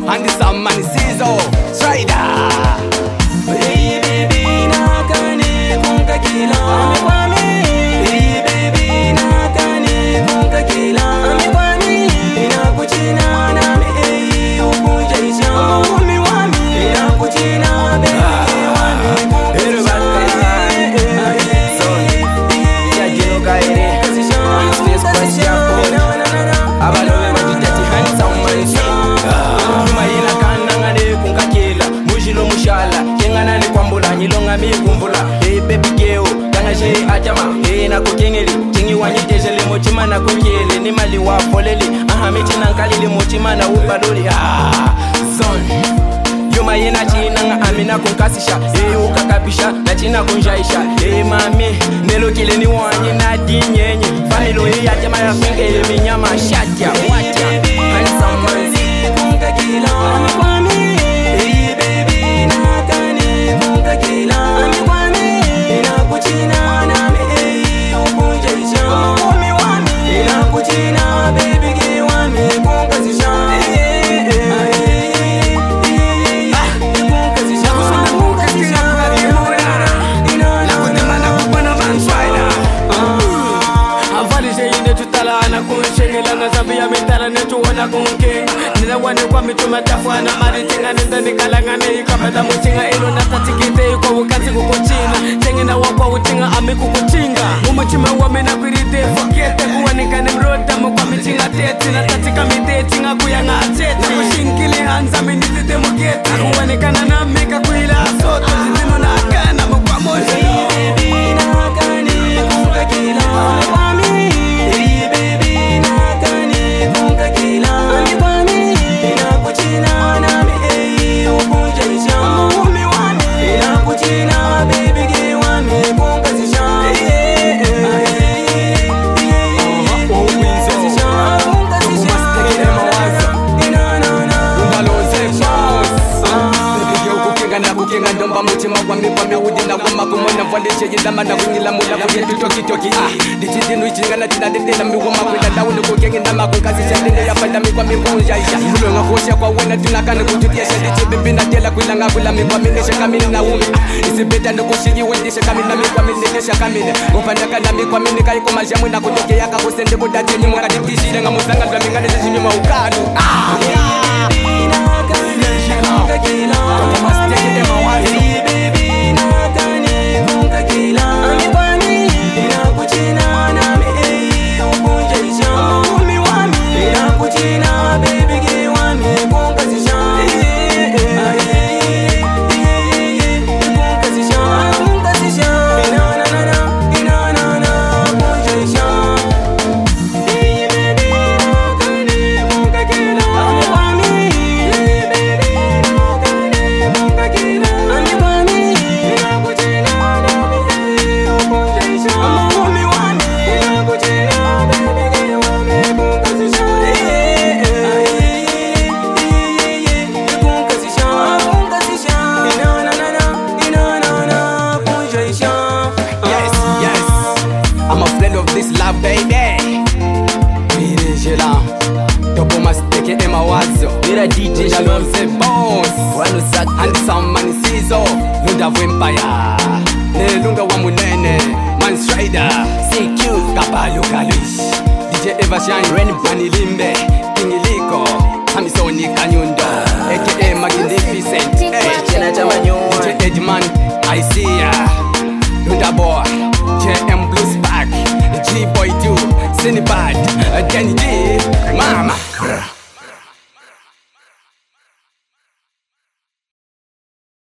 handsome man Sizo Strider. Hey baby nakane kunka kila amekwami. Hey baby nakane kunka kila amekwami. Inakuchina na me ukujaisha umi wami. Inakuchina baby wami kunka Nilonga mi kumbula, hey baby girl, kanga she ajama, hey na kukengeli, kingi wanyiteshele mochima na kukele, ni mali wa foleli, aha mechi na nkalili mochima na upadoli, zone. Yuma yena china nga amina kunkasisha, hey ukakapisha, na china kunjaisha, hey mami, nelo kile ni wanyi na dinyenye, familo hey ajama ya kungele minyama, shatia, watia, handsome manzi, kunka kila, amekwami, hey baby nakane kunka kila, amekwami, inakuchina na me ukujaisha, umi wami, inakuchina baby ge wami kunkasisha, Zabia mitala netu wana kunke nina wane kwa mituma tafwana mari tinga nenda nikalanga ne ikapata mutinga ilo natatikite kwa wakati kukochina tengi na wakwa utinga amiku kuchinga umuchima wame na kwirite fakete kuwa nikane mrota mkwa mitinga teti na tatika miteti nga kuya nga ateti na kushinkili hanza minitite muketi kuwa nikana na mika kuila soto zitino na akana mkwa moja baby nakani kuka kila wami baby nakani kunka kila amekwami, inakuchina na me ukujaisha umi wami, inakuchina baby ge wami kunkasisha, kukenga ndomba mutima wami wami udina wama kumona valishe yindama na kunyila mula kuye tutoki toki ditidinu ichingana tina dede na mi wama kwenda dawu ni kukengi ndama kunkasisha dede ya fanda mi kwa mi kunjaisha mulonga kosha kwa wena tunakane kututiesha diti bibi na tela kuilanga kula mi kwa minesha kamini na umi isibeta nukushigi wendisha kamini na mi kwa minesha kamini upandaka na mi kwa mini kaiko majamu na kutoke yaka kusende budati ni mwaka ditishire nga musanga kwa mingane zishini maukadu kila hey baby nakane kunka kila amekwami, inakuchina na me ukujaisha umi wami, inakuchina baby ge wami kunkasisha, kunkasisha inanana kujaisha, hey baby nakane kunka kila amekwami, hey baby Mira DJ Jalonze Boss Wanu Sat Handsome man Sizo Lunda Vampire Nelunga wa munene Man Strider CQ Kapalu Kalish DJ Eva Shine Ren Manilimbe Kingiliko Samisoni Kanyundo aka Magnificent DJ Edman Isia Lunda Boy JM Blues Pack G-Boy 2 Sinibad Danny